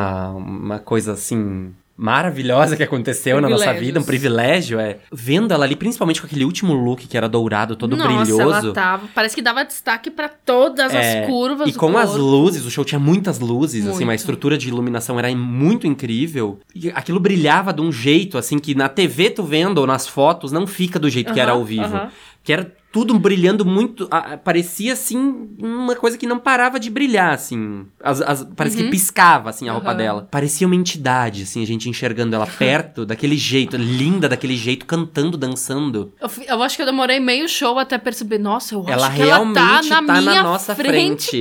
uma coisa assim... maravilhosa que aconteceu na nossa vida, um privilégio, vendo ela ali, principalmente com aquele último look que era dourado, todo brilhoso. Ela tava, parece que dava destaque pra todas as curvas e do com corpo. As luzes, o show tinha muitas luzes, Muito. assim, uma estrutura de iluminação era muito incrível, e aquilo brilhava de um jeito, assim, que na TV tu vendo, ou nas fotos, não fica do jeito que era ao vivo, que era tudo brilhando muito, parecia, assim, uma coisa que não parava de brilhar, assim. Parece que piscava, assim, a roupa dela. Parecia uma entidade, assim, a gente enxergando ela perto, daquele jeito, linda daquele jeito, cantando, dançando. Eu acho que eu demorei meio show até perceber, nossa, eu ela acho que realmente ela tá na minha nossa frente.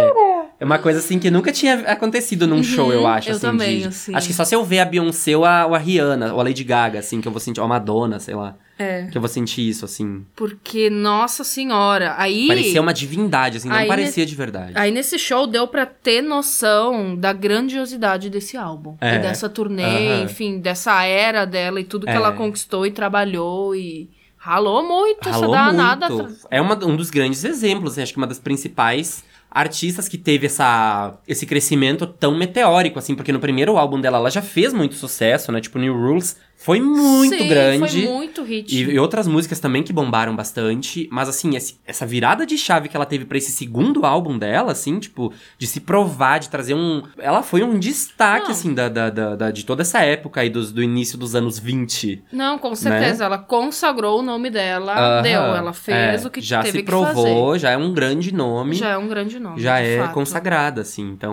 É uma coisa, assim, que nunca tinha acontecido num show, eu acho, eu assim. também, assim. Acho que só se eu ver a Beyoncé ou a Rihanna, ou a Lady Gaga, assim, que eu vou sentir, ou a Madonna, sei lá. Que eu vou sentir isso, assim. Porque, nossa senhora, aí... Parecia uma divindade, assim, não parecia de verdade. Aí nesse show deu pra ter noção da grandiosidade desse álbum. E dessa turnê, enfim, dessa era dela e tudo que ela conquistou e trabalhou e... Ralou muito essa danada. É um dos grandes exemplos, acho que uma das principais artistas que teve esse crescimento tão meteórico, assim, porque no primeiro álbum dela, ela já fez muito sucesso, né? Tipo, New Rules foi muito grande. Foi muito hit. E outras músicas também que bombaram bastante. Mas, assim, essa virada de chave que ela teve pra esse segundo álbum dela, assim, tipo, de se provar, de trazer Ela foi um destaque, assim, de toda essa época aí, do início dos anos 20. Não, com certeza. Né? Ela consagrou o nome dela, ela fez o que teve que fazer. Já se provou, já é um grande nome. Já é um grande nome, já é consagrada, assim. Então,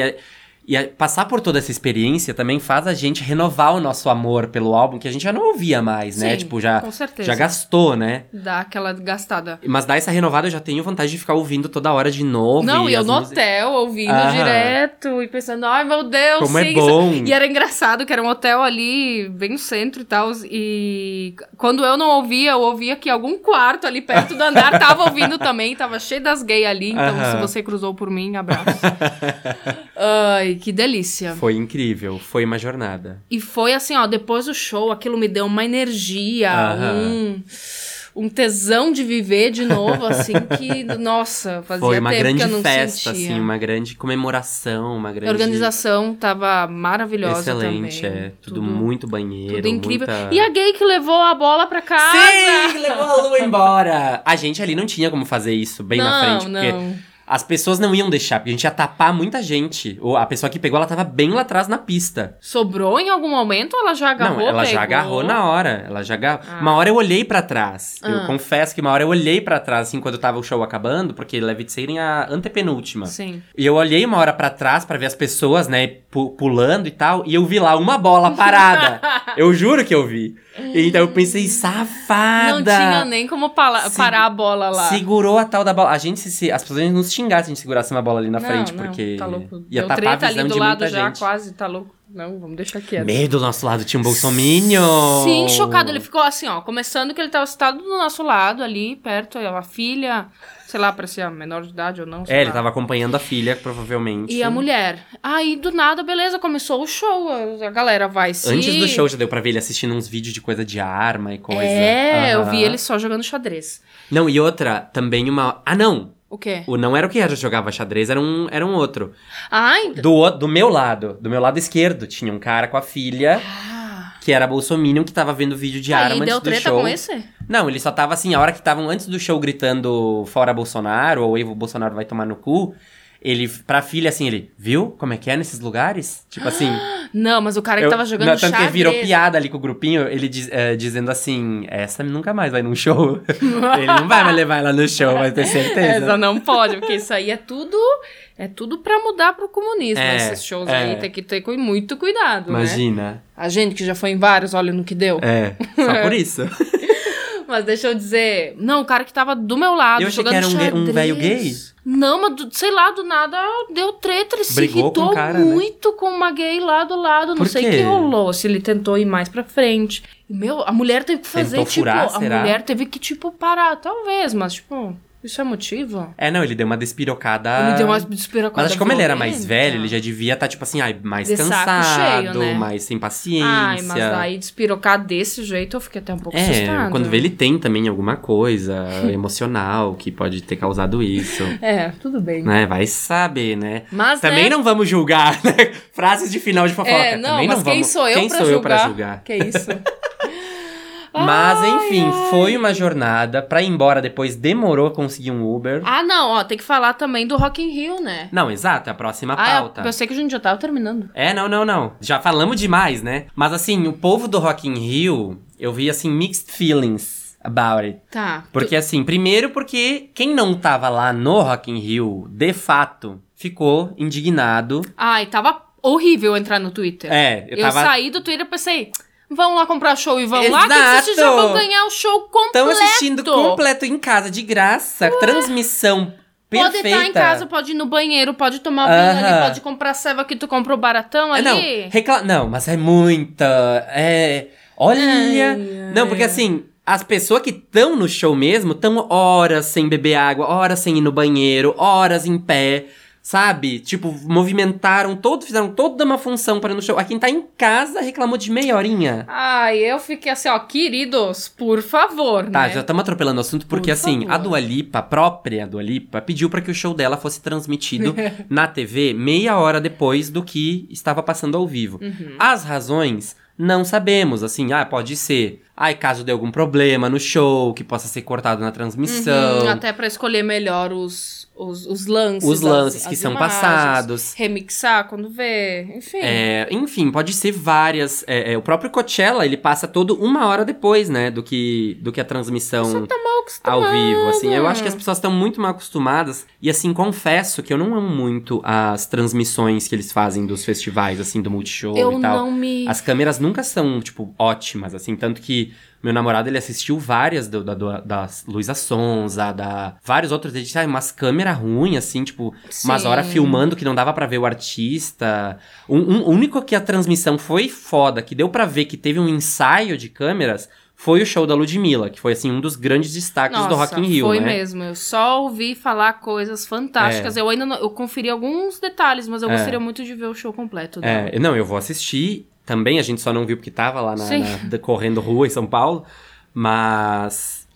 e passar por toda essa experiência também faz a gente renovar o nosso amor pelo álbum, que a gente já não ouvia mais, né? Tipo, com certeza. Já gastou, né? Dá aquela gastada. Mas dá essa renovada, eu já tenho vontade de ficar ouvindo toda hora de novo. Não, e eu no hotel, ouvindo direto, e pensando, ai meu Deus, como é bom. E era engraçado, que era um hotel ali, bem no centro e tal, e quando eu não ouvia, eu ouvia que algum quarto ali perto do andar tava ouvindo também, tava cheio das gays ali, então se você cruzou por mim, abraço. Ai, que delícia. Foi incrível, foi uma jornada. E foi assim, ó, depois do show, aquilo me deu uma energia, um tesão de viver de novo, assim, que, nossa, fazia Foi uma tempo grande que eu não festa, sentia. assim, uma grande comemoração, uma grande... A organização tava maravilhosa excelente, também. tudo muito banheiro, tudo incrível. muita... E a gay que levou a bola pra casa. Sim, levou a Lu embora! A gente ali não tinha como fazer isso bem na frente, porque... Não. As pessoas não iam deixar, porque a gente ia tapar muita gente. A pessoa que pegou, ela tava bem lá atrás na pista. Sobrou em algum momento ou ela já agarrou? Não, ela já pegou? agarrou na hora. Ela já agarrou. Uma hora eu olhei pra trás. Eu confesso que uma hora eu olhei pra trás, assim, quando tava o show acabando, porque Levitating é a antepenúltima. Sim. E eu olhei uma hora pra trás pra ver as pessoas, né, pulando e tal, e eu vi lá uma bola parada. Eu juro que eu vi. Então eu pensei, safada! Não tinha nem como parar a bola lá. Segurou a tal da bola. A gente, as pessoas iam nos xingar se a gente segurasse uma bola ali na frente, porque tá louco. ia Deu tapar a treta visão ali do de lado muita já, gente. quase, tá louco. Não, vamos deixar quieto. Meio do nosso lado tinha um bolsominion. Sim, chocado. Ele ficou assim, ó, começando que ele tava sentado do nosso lado ali, perto, a filha, sei lá, parecia menor de idade ou não, sei lá. Ele tava acompanhando a filha, provavelmente. E a mulher. Aí, do nada, beleza, começou o show. A galera vai se... Antes do show já deu pra ver ele assistindo uns vídeos de coisa de arma e coisa. Eu vi ele só jogando xadrez. Não, e outra, também uma... Ah, não! O quê? Não era o que jogava xadrez, era um outro. Ai, Do meu lado esquerdo, tinha um cara com a filha, que era bolsominion, que tava vendo vídeo de arma e antes deu do treta show. com esse? Não, ele só tava assim, a hora que estavam antes do show gritando fora Bolsonaro, ou Evo Bolsonaro vai tomar no cu, ele, pra filha assim, ele, viu como é que é nesses lugares? Tipo assim... Não, mas o cara que tava jogando tanto xadrez... que virou piada ali com o grupinho, ele dizendo assim, essa nunca mais vai num show. Ele não vai mais levar ela no show, vai ter certeza. Essa não pode, porque isso aí é tudo pra mudar pro comunismo. Esses shows aí tem que ter muito cuidado, Imagina. né? A gente que já foi em vários, olha no que deu. Só por isso. Mas deixa eu dizer... Não, o cara que tava do meu lado, eu achei jogando que era um velho gay. Não, mas sei lá, do nada deu treta. Ele se Brigou irritou com o cara, muito com uma gay lá do lado. Não sei o que rolou. Se ele tentou ir mais pra frente. Meu, a mulher teve que fazer, tentou furar, a será? mulher teve que, parar. Talvez, mas, isso é motivo? Não, ele deu uma despirocada. Ele deu uma despirocada. Mas acho que como ele era mais violenta. velho, ele já devia estar, tipo assim, mais De saco cansado, cheio, né? mais sem paciência. Ai, mas aí despirocar desse jeito eu fiquei até um pouco assustada. Quando vê ele tem também alguma coisa emocional que pode ter causado isso. Tudo bem. Né? Vai saber, né? Mas, também não vamos julgar, né? Frases de final de fofoca. Não, também mas não quem vamos... sou eu quem pra sou julgar? eu pra julgar? Que isso? Mas, enfim, foi uma jornada. Pra ir embora depois demorou a conseguir um Uber. Não, ó, tem que falar também do Rock in Rio, né? Não, exato, é a próxima pauta. Eu pensei que a gente já tava terminando. Não. Já falamos demais, né? Mas, assim, o povo do Rock in Rio, eu vi, assim, mixed feelings about it. Tá. Porque, assim, primeiro porque quem não tava lá no Rock in Rio, de fato, ficou indignado. Ai, tava horrível entrar no Twitter. Eu saí do Twitter e pensei... Vão lá comprar show e vão lá que vocês já vão ganhar o show completo. Estão assistindo completo em casa, de graça. Transmissão perfeita. Pode estar em casa, pode ir no banheiro, pode tomar vinho ali, pode comprar ceva que tu comprou baratão ali. Não, mas é muita... Olha... Não, porque assim... As pessoas que estão no show mesmo estão horas sem beber água, horas sem ir no banheiro, horas em pé... Sabe? Tipo, fizeram toda uma função para ir no show. A quem tá em casa reclamou de meia horinha. Ai, eu fiquei assim, ó, queridos, por favor, né? Tá, já estamos atropelando o assunto, porque assim, a a própria Dua Lipa, pediu para que o show dela fosse transmitido na TV meia hora depois do que estava passando ao vivo. As razões... Não sabemos, assim, pode ser. Caso dê algum problema no show, que possa ser cortado na transmissão. Até pra escolher melhor os lances. Os lances que as são imagens, passados. Remixar quando vê, enfim. Enfim, pode ser várias. O próprio Coachella, ele passa todo uma hora depois, né, do que a transmissão Você tá mal acostumado. ao vivo, assim. Eu acho que as pessoas estão muito mal acostumadas. E, assim, confesso que eu não amo muito as transmissões que eles fazem dos festivais, assim, do Multishow e tal. As câmeras nunca são, tipo, ótimas, assim. Tanto que meu namorado, ele assistiu várias da Luísa Sonza, vários outros. Ele disse, umas câmeras ruins, assim, tipo, umas horas filmando que não dava pra ver o artista. O único que a transmissão foi foda, que deu pra ver que teve um ensaio de câmeras... Foi o show da Ludmilla, que foi, assim, um dos grandes destaques do Rock in Rio, foi né? mesmo. Eu só ouvi falar coisas fantásticas. Eu ainda eu conferi alguns detalhes, mas eu gostaria muito de ver o show completo dela. Não, eu vou assistir também. A gente só não viu porque tava lá correndo rua em São Paulo. Mas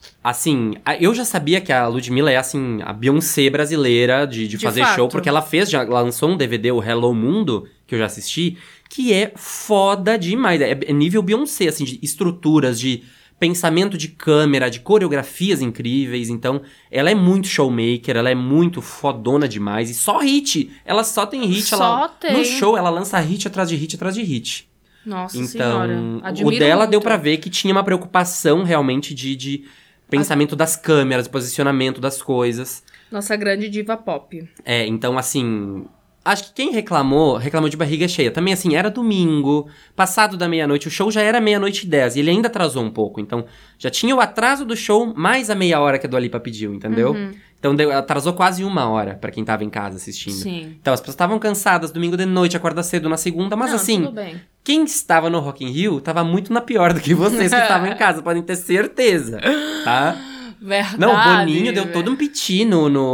Assim, eu já sabia que a Ludmilla é, assim, a Beyoncé brasileira de fazer fato. show, porque ela já lançou um DVD, o Hello Mundo, que eu já assisti, que é foda demais. É nível Beyoncé, assim, de estruturas, de pensamento de câmera, de coreografias incríveis. Então, ela é muito showmaker, ela é muito fodona demais. E só hit. Ela só tem hit. Só tem. No show, ela lança hit atrás de hit atrás de hit. Nossa senhora. Então, o Admiro dela muito. deu pra ver que tinha uma preocupação realmente de pensamento das câmeras, posicionamento das coisas. Nossa grande diva pop. Então, assim, acho que quem reclamou de barriga cheia. Também, assim, era domingo, passado da meia-noite, o show já era 00:10 e ele ainda atrasou um pouco. Então, já tinha o atraso do show mais a meia hora que a Dua Lipa pediu, entendeu? Então, atrasou quase 1 hora pra quem tava em casa assistindo. Sim. Então, as pessoas estavam cansadas, domingo de noite, acorda cedo na segunda, mas Não, assim, tudo bem. quem estava no Rock in Rio tava muito na pior do que vocês que estavam em casa, podem ter certeza, tá? Verdade. Não, o Boninho deu todo um piti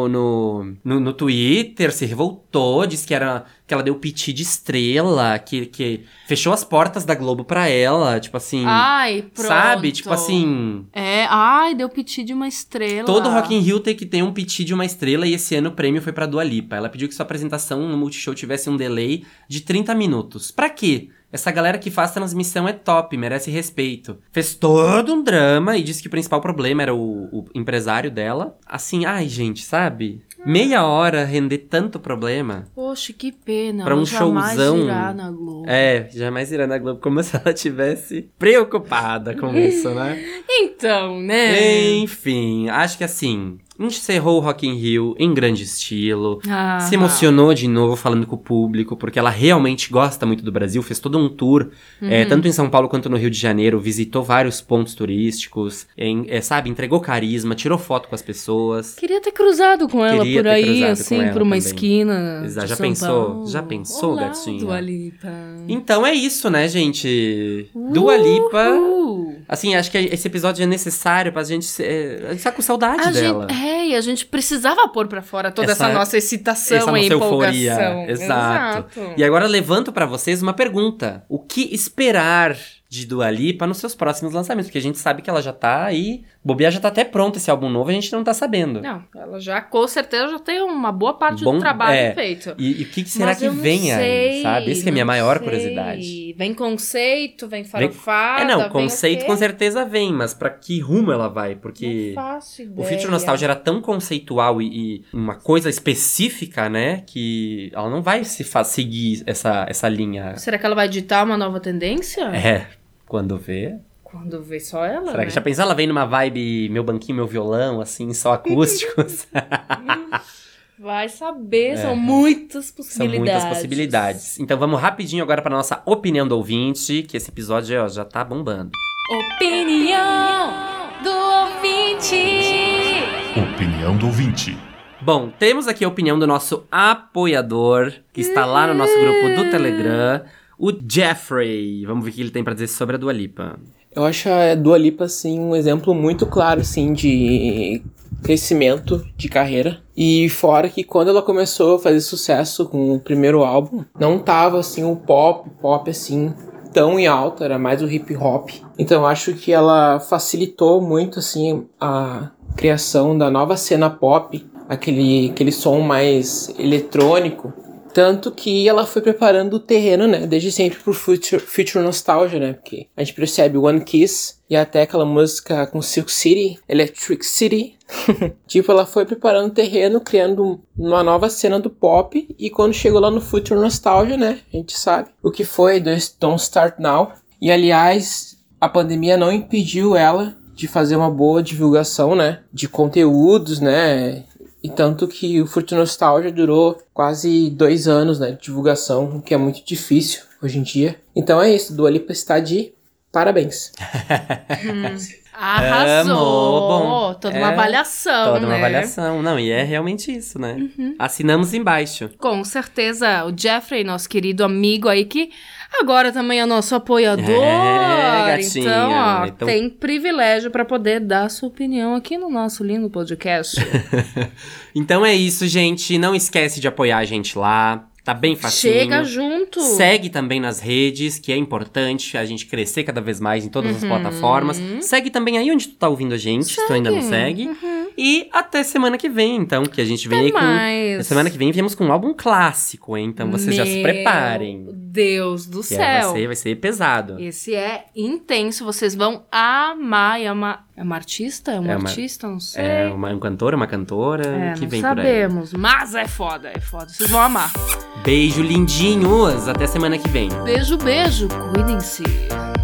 no Twitter, se revoltou, disse que ela deu piti de estrela, que fechou as portas da Globo pra ela, tipo assim... Ai, pronto. Sabe? Tipo assim... Deu piti de uma estrela. Todo Rock in Rio tem que ter um piti de uma estrela e esse ano o prêmio foi pra Dua Lipa. Ela pediu que sua apresentação no Multishow tivesse um delay de 30 minutos. Pra quê? Essa galera que faz transmissão é top, merece respeito. Fez todo um drama e disse que o principal problema era o empresário dela. Assim, ai gente, sabe? Meia hora render tanto problema. Poxa, que pena. Pra um jamais showzão. irá na Globo. Jamais irá na Globo, como se ela tivesse preocupada com isso, né? Então, né? Enfim, acho que assim... encerrou o Rock in Rio em grande estilo, Ah. se emocionou de novo falando com o público, porque ela realmente gosta muito do Brasil, fez todo um tour, tanto em São Paulo quanto no Rio de Janeiro, visitou vários pontos turísticos, sabe, entregou carisma, tirou foto com as pessoas. Queria ter cruzado com ela Queria por ter aí, cruzado com assim, ela por uma também. esquina. Exato. de Já São pensou? Paulo. Já pensou, Olá, gatinha? Dua Lipa. Então é isso, né, gente? Dua Lipa. Uhul. Assim, acho que esse episódio é necessário pra gente... a gente tá com saudade dela. E a gente precisava pôr pra fora toda essa nossa excitação essa e nossa empolgação. euforia. Exato. E agora levanto pra vocês uma pergunta. O que esperar de Dua Lipa nos seus próximos lançamentos? Porque a gente sabe que ela já tá aí... bobear já tá até pronto esse álbum novo, a gente não tá sabendo. Não, ela já, com certeza, já tem uma boa parte do trabalho feito. E o que será Mas que eu não vem aí, sei, sabe? Essa que é a minha maior sei. curiosidade. Vem conceito, vem farofada, Não, conceito vem com certeza vem, mas pra que rumo ela vai? Porque não faço ideia. o Future Nostalgia era tão conceitual e uma coisa específica, né? Que ela não vai seguir essa linha. Será que ela vai ditar uma nova tendência? Quando vê... Quando vê só ela, Será né? que já pensou? Ela vem numa vibe meu banquinho, meu violão, assim, só acústicos? Vai saber, são muitas São possibilidades. muitas possibilidades. Então vamos rapidinho agora para nossa opinião do ouvinte, que esse episódio já tá bombando. Opinião do ouvinte. Opinião do ouvinte. Bom, temos aqui a opinião do nosso apoiador, que está lá no nosso grupo do Telegram, o Jeffrey. Vamos ver o que ele tem pra dizer sobre a Dua Lipa. Eu acho a Dua Lipa, assim, um exemplo muito claro, assim, de crescimento de carreira. E fora que quando ela começou a fazer sucesso com o primeiro álbum, não tava, assim, o pop, assim, tão em alta, era mais o hip hop. Então eu acho que ela facilitou muito, assim, a criação da nova cena pop, aquele som mais eletrônico. Tanto que ela foi preparando o terreno, né, desde sempre pro Future Nostalgia, né, porque a gente percebe One Kiss e até aquela música com Silk City, Electric City. Tipo, ela foi preparando o terreno, criando uma nova cena do pop, e quando chegou lá no Future Nostalgia, né, a gente sabe o que foi do Don't Start Now. E aliás, a pandemia não impediu ela de fazer uma boa divulgação, né, de conteúdos, né. E tanto que o Future Nostalgia durou quase 2 anos, né, de divulgação, o que é muito difícil hoje em dia. Então é isso, Dua Lipa está de parabéns. Arrasou! Bom, toda uma avaliação, Toda uma né? avaliação. Não, e é realmente isso, né? Assinamos embaixo. Com certeza, o Jeffrey, nosso querido amigo aí, que agora também é nosso apoiador. Gatinha. Então, ó, Então- tem privilégio pra poder dar sua opinião aqui no nosso lindo podcast. Então é isso, gente. Não esquece de apoiar a gente lá. Tá bem facinho. Chega junto. Segue também nas redes, que é importante a gente crescer cada vez mais em todas as plataformas. Segue também aí onde tu tá ouvindo a gente, se tu ainda não segue. E até semana que vem, então, que a gente vem aí mais. com... Semana que vem viemos com um álbum clássico, hein? Então vocês já se preparem. Deus do Que céu. vai ser pesado. Esse é intenso, vocês vão amar. É uma artista? É um É uma- artista? Não sei. É uma cantora, que não vem sabemos, mas é foda. Vocês vão amar. por aí. Beijo, lindinhos! Até semana que vem. Beijo, cuidem-se.